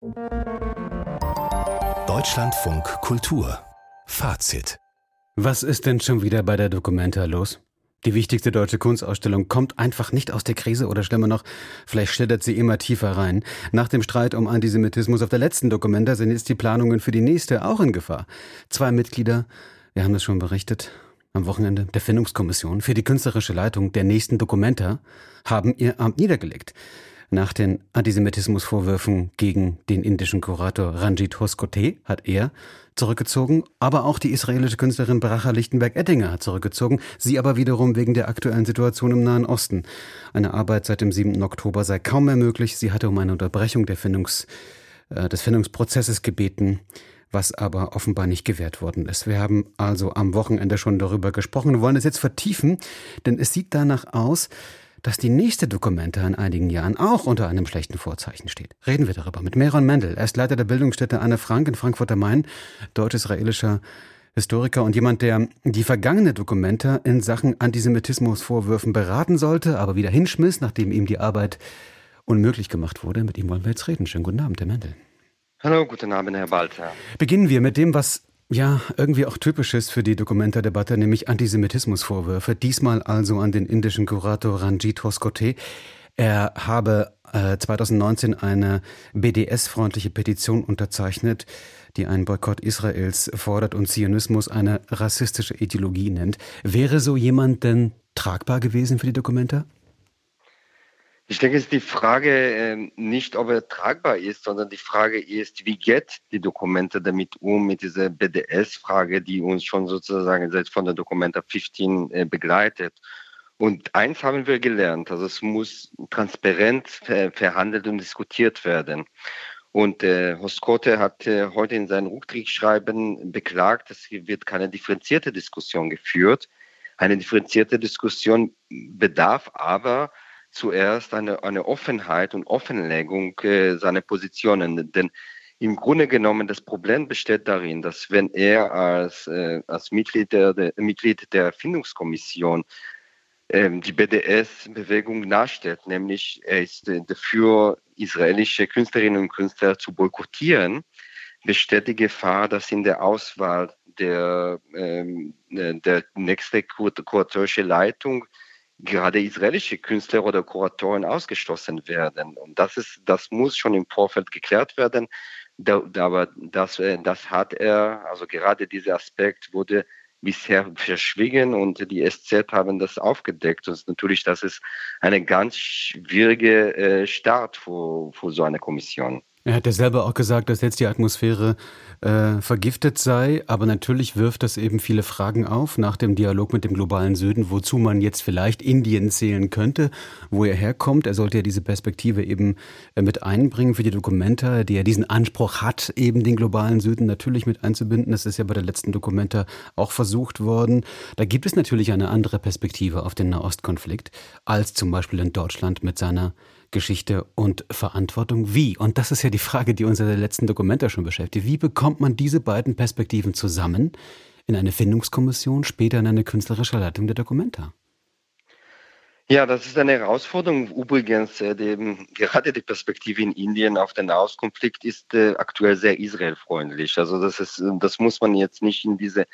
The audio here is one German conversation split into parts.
Deutschlandfunk Kultur Fazit. Was ist denn schon wieder bei der Documenta los? Die wichtigste deutsche Kunstausstellung kommt einfach nicht aus der Krise oder schlimmer noch, vielleicht schlittert sie immer tiefer rein. Nach dem Streit um Antisemitismus auf der letzten Documenta sind jetzt die Planungen für die nächste auch in Gefahr. 2 Mitglieder, wir haben das schon berichtet, am Wochenende der Findungskommission für die künstlerische Leitung der nächsten Documenta haben ihr Amt niedergelegt. Nach den Antisemitismusvorwürfen gegen den indischen Kurator Ranjit Hoskote hat er zurückgezogen, aber auch die israelische Künstlerin Bracha Lichtenberg-Ettinger hat zurückgezogen, sie aber wiederum wegen der aktuellen Situation im Nahen Osten. Eine Arbeit seit dem 7. Oktober sei kaum mehr möglich. Sie hatte um eine Unterbrechung des Findungsprozesses gebeten, was aber offenbar nicht gewährt worden ist. Wir haben also am Wochenende schon darüber gesprochen und wollen es jetzt vertiefen, denn es sieht danach aus, dass die nächste Documenta in einigen Jahren auch unter einem schlechten Vorzeichen steht. Reden wir darüber mit Meron Mendel. Er ist Leiter der Bildungsstätte Anne Frank in Frankfurt am Main, deutsch-israelischer Historiker und jemand, der die vergangene Documenta in Sachen Antisemitismusvorwürfen beraten sollte, aber wieder hinschmiss, nachdem ihm die Arbeit unmöglich gemacht wurde. Mit ihm wollen wir jetzt reden. Schönen guten Abend, Herr Mendel. Hallo, guten Abend, Herr Balzer. Beginnen wir mit dem, was ja irgendwie auch typisch ist für die Documenta-Debatte, nämlich Antisemitismusvorwürfe. Diesmal also an den indischen Kurator Ranjit Hoskote. Er habe 2019 eine BDS-freundliche Petition unterzeichnet, die einen Boykott Israels fordert und Zionismus eine rassistische Ideologie nennt. Wäre so jemand denn tragbar gewesen für die Documenta? Ich denke, es ist die Frage nicht, ob er tragbar ist, sondern die Frage ist, wie geht die Documenta damit um, mit dieser BDS-Frage, die uns schon sozusagen seit von der Documenta 15 begleitet. Und eins haben wir gelernt, also es muss transparent verhandelt und diskutiert werden. Und Hoskote hat heute in seinem Rücktrittsschreiben beklagt, es wird keine differenzierte Diskussion geführt. Eine differenzierte Diskussion bedarf aber zuerst eine Offenheit und Offenlegung seiner Positionen. Denn im Grunde genommen das Problem besteht darin, dass wenn er als Mitglied der Findungskommission die BDS-Bewegung nachstellt, nämlich er ist dafür, israelische Künstlerinnen und Künstler zu boykottieren, besteht die Gefahr, dass in der Auswahl der nächste kuratorische Leitung gerade israelische Künstler oder Kuratoren ausgeschlossen werden. Und das muss schon im Vorfeld geklärt werden. Aber das hat er, also gerade dieser Aspekt wurde bisher verschwiegen und die SZ haben das aufgedeckt. Und natürlich, das ist eine ganz schwierige Start für so eine Kommission. Er hat ja selber auch gesagt, dass jetzt die Atmosphäre vergiftet sei, aber natürlich wirft das eben viele Fragen auf nach dem Dialog mit dem globalen Süden, wozu man jetzt vielleicht Indien zählen könnte, wo er herkommt. Er sollte ja diese Perspektive eben mit einbringen für die Documenta, die ja diesen Anspruch hat, eben den globalen Süden natürlich mit einzubinden. Das ist ja bei der letzten Documenta auch versucht worden. Da gibt es natürlich eine andere Perspektive auf den Nahostkonflikt als zum Beispiel in Deutschland mit seiner Geschichte und Verantwortung. Wie? Und das ist ja die Frage, die uns in der letzten Documenta schon beschäftigt. Wie bekommt man diese beiden Perspektiven zusammen in eine Findungskommission, später in eine künstlerische Leitung der Documenta? Ja, das ist eine Herausforderung. Übrigens, gerade die Perspektive in Indien auf den Nahostkonflikt ist aktuell sehr israelfreundlich. Also das muss man jetzt nicht in diese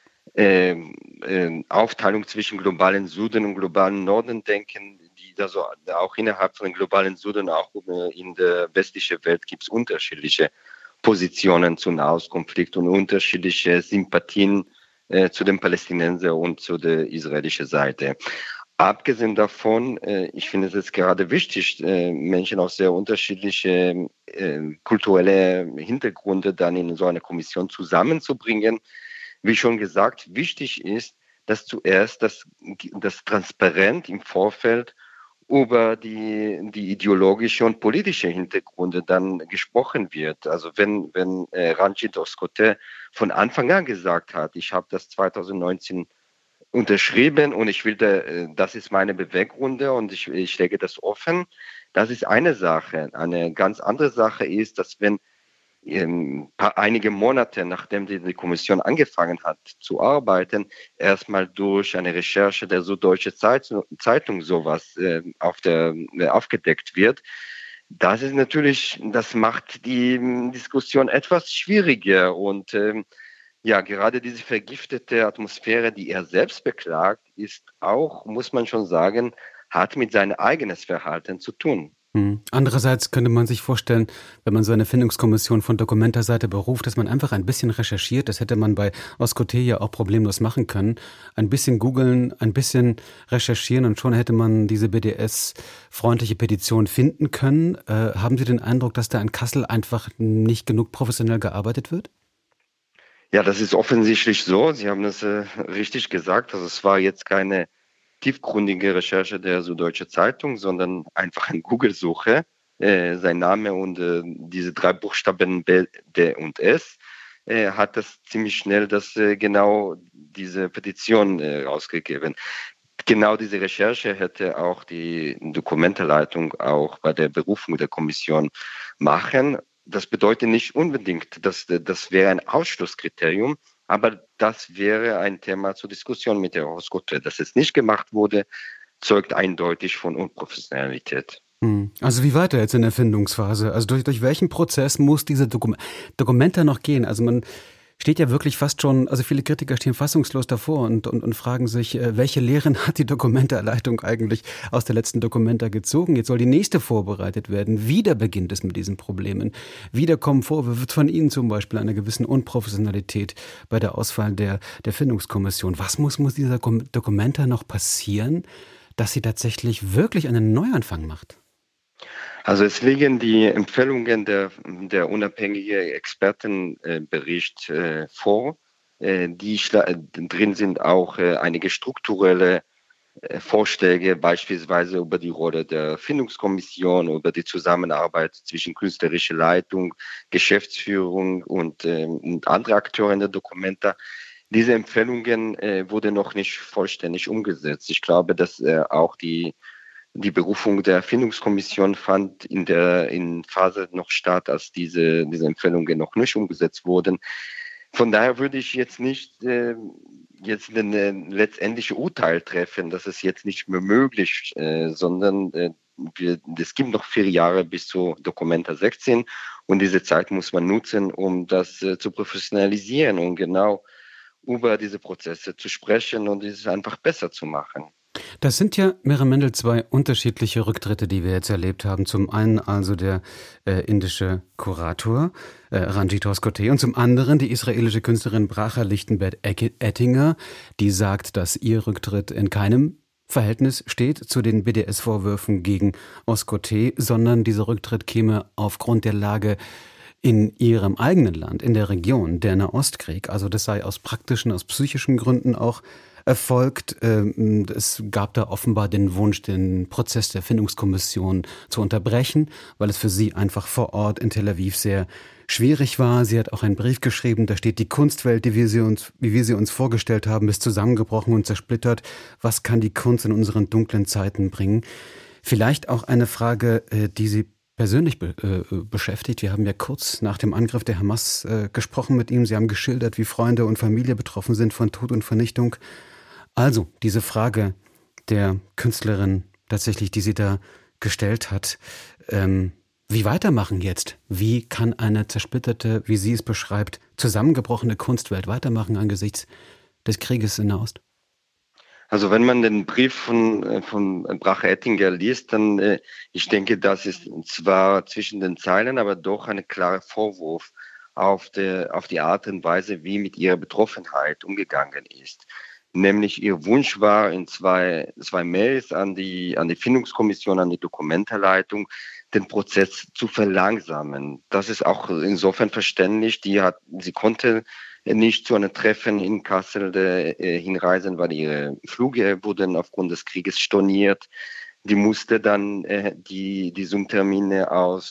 Aufteilung zwischen globalen Süden und globalen Norden denken, die da so auch innerhalb von den globalen Süden, auch in der westlichen Welt gibt es unterschiedliche Positionen zum Nahostkonflikt und unterschiedliche Sympathien zu den Palästinensern und zu der israelischen Seite. Abgesehen davon, ich finde es jetzt gerade wichtig, Menschen aus sehr unterschiedliche kulturelle Hintergründe dann in so eine Kommission zusammenzubringen. Wie schon gesagt, wichtig ist, dass zuerst das transparent im Vorfeld über die ideologische und politische Hintergründe dann gesprochen wird. Also wenn Ranjit Hoskote von Anfang an gesagt hat, ich habe das 2019 unterschrieben und ich will, das ist meine Beweggründe und ich lege das offen, das ist eine Sache. Eine ganz andere Sache ist, dass wenn einige Monate, nachdem die Kommission angefangen hat zu arbeiten, erstmal durch eine Recherche der Süddeutsche Zeitung sowas aufgedeckt wird, Das ist natürlich, das macht die Diskussion etwas schwieriger und ja, gerade diese vergiftete Atmosphäre, die er selbst beklagt, ist auch, muss man schon sagen, hat mit seinem eigenes Verhalten zu tun. Andererseits könnte man sich vorstellen, wenn man so eine Findungskommission von Documenta-Seite beruft, dass man einfach ein bisschen recherchiert. Das hätte man bei Oscote ja auch problemlos machen können. Ein bisschen googeln, ein bisschen recherchieren und schon hätte man diese BDS-freundliche Petition finden können. Haben Sie den Eindruck, dass da in Kassel einfach nicht genug professionell gearbeitet wird? Ja, das ist offensichtlich so. Sie haben das richtig gesagt. Also es war jetzt keine tiefgründige Recherche der Süddeutsche Zeitung, sondern einfach eine Google-Suche. Sein Name und diese 3 Buchstaben B, D und S hat das ziemlich schnell genau diese Petition rausgegeben. Genau diese Recherche hätte auch die Dokumentenleitung auch bei der Berufung der Kommission machen. Das bedeutet nicht unbedingt, dass das wäre ein Ausschlusskriterium, aber das wäre ein Thema zur Diskussion mit der Horoskope. Dass es nicht gemacht wurde, zeugt eindeutig von Unprofessionalität. Also wie weiter jetzt in der Findungsphase? Also durch welchen Prozess muss diese Dokumenta noch gehen? Also man steht ja wirklich fast schon, also viele Kritiker stehen fassungslos davor und fragen sich, welche Lehren hat die Documenta-Leitung eigentlich aus der letzten Documenta gezogen? Jetzt soll die nächste vorbereitet werden. Wieder beginnt es mit diesen Problemen. Wieder kommen Vorwürfe von Ihnen zum Beispiel einer gewissen Unprofessionalität bei der Auswahl der Findungskommission. Was muss dieser Documenta noch passieren, dass sie tatsächlich wirklich einen Neuanfang macht? Also es liegen die Empfehlungen der unabhängigen Expertenbericht vor. Drin sind auch einige strukturelle Vorschläge, beispielsweise über die Rolle der Findungskommission, über die Zusammenarbeit zwischen künstlerischer Leitung, Geschäftsführung und andere Akteure in der Dokumenta. Diese Empfehlungen wurden noch nicht vollständig umgesetzt. Ich glaube, dass auch die Berufung der Findungskommission fand in Phase noch statt, als diese Empfehlungen noch nicht umgesetzt wurden. Von daher würde ich jetzt nicht jetzt ein letztendliches Urteil treffen, dass es jetzt nicht mehr möglich, sondern es gibt noch 4 Jahre bis zu Documenta 16 und diese Zeit muss man nutzen, um das zu professionalisieren und genau über diese Prozesse zu sprechen und es einfach besser zu machen. Das sind ja, Miriam Mendel, 2 unterschiedliche Rücktritte, die wir jetzt erlebt haben. Zum einen also der indische Kurator Ranjit Hoskote und zum anderen die israelische Künstlerin Bracha Lichtenberg-Ettinger, die sagt, dass ihr Rücktritt in keinem Verhältnis steht zu den BDS-Vorwürfen gegen Hoskote, sondern dieser Rücktritt käme aufgrund der Lage in ihrem eigenen Land, in der Region, der Nahostkrieg. Also das sei aus praktischen, aus psychischen Gründen auch erfolgt. Es gab da offenbar den Wunsch, den Prozess der Findungskommission zu unterbrechen, weil es für sie einfach vor Ort in Tel Aviv sehr schwierig war. Sie hat auch einen Brief geschrieben, da steht: Die Kunstwelt, wie wir sie uns vorgestellt haben, ist zusammengebrochen und zersplittert. Was kann die Kunst in unseren dunklen Zeiten bringen? Vielleicht auch eine Frage, die Sie persönlich beschäftigt. Wir haben ja kurz nach dem Angriff der Hamas gesprochen mit ihm. Sie haben geschildert, wie Freunde und Familie betroffen sind von Tod und Vernichtung. Also diese Frage der Künstlerin tatsächlich, die sie da gestellt hat, wie weitermachen jetzt? Wie kann eine zersplitterte, wie sie es beschreibt, zusammengebrochene Kunstwelt weitermachen angesichts des Krieges in Nahost? Also wenn man den Brief von Bracha Ettinger liest, dann ich denke, das ist zwar zwischen den Zeilen, aber doch ein klarer Vorwurf auf die Art und Weise, wie mit ihrer Betroffenheit umgegangen ist. Nämlich ihr Wunsch war in zwei Mails an die Findungskommission, an die Dokumentenleitung, den Prozess zu verlangsamen. Das ist auch insofern verständlich. Sie konnte nicht zu einem Treffen in Kassel hinreisen, weil ihre Flüge wurden aufgrund des Krieges storniert. Die musste dann die Zoom-Termine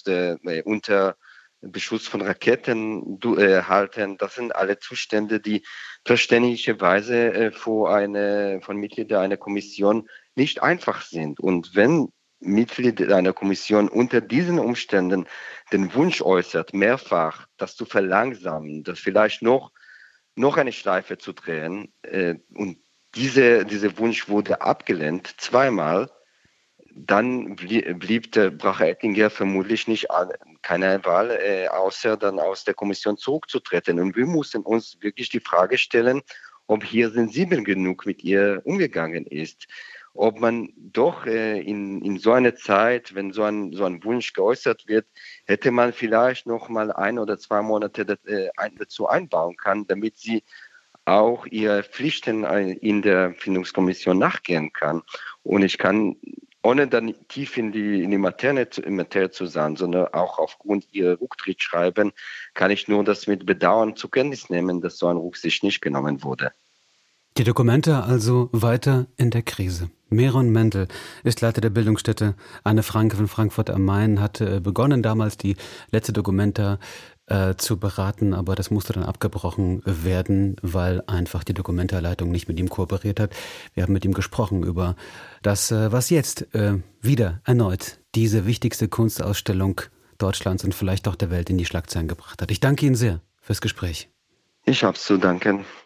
unter Beschuss von Raketen halten. Das sind alle Zustände, die verständlicherweise von Mitgliedern einer Kommission nicht einfach sind. Und wenn Mitglied einer Kommission unter diesen Umständen den Wunsch äußert, mehrfach das zu verlangsamen, das vielleicht noch eine Schleife zu drehen, und dieser Wunsch wurde abgelehnt, zweimal, dann blieb der Bracher-Ettlinger vermutlich keine Wahl, außer dann aus der Kommission zurückzutreten. Und wir mussten uns wirklich die Frage stellen, ob hier sensibel genug mit ihr umgegangen ist. Ob man doch in so einer Zeit, wenn so ein Wunsch geäußert wird, hätte man vielleicht noch mal 1 oder 2 Monate dazu einbauen können, damit sie auch ihre Pflichten in der Findungskommission nachgehen kann. Und ich kann, ohne dann tief in die Materie zu sein, sondern auch aufgrund ihrer Rücktrittsschreiben, kann ich nur das mit Bedauern zur Kenntnis nehmen, dass so ein Rücksicht nicht genommen wurde. Die Documenta also weiter in der Krise. Meron Mendel ist Leiter der Bildungsstätte Anne Frank von Frankfurt am Main, hat begonnen damals die letzte Documenta zu beraten, aber das musste dann abgebrochen werden, weil einfach die Documenta-Leitung nicht mit ihm kooperiert hat. Wir haben mit ihm gesprochen über das, was jetzt wieder erneut diese wichtigste Kunstausstellung Deutschlands und vielleicht auch der Welt in die Schlagzeilen gebracht hat. Ich danke Ihnen sehr fürs Gespräch. Ich habe zu danken.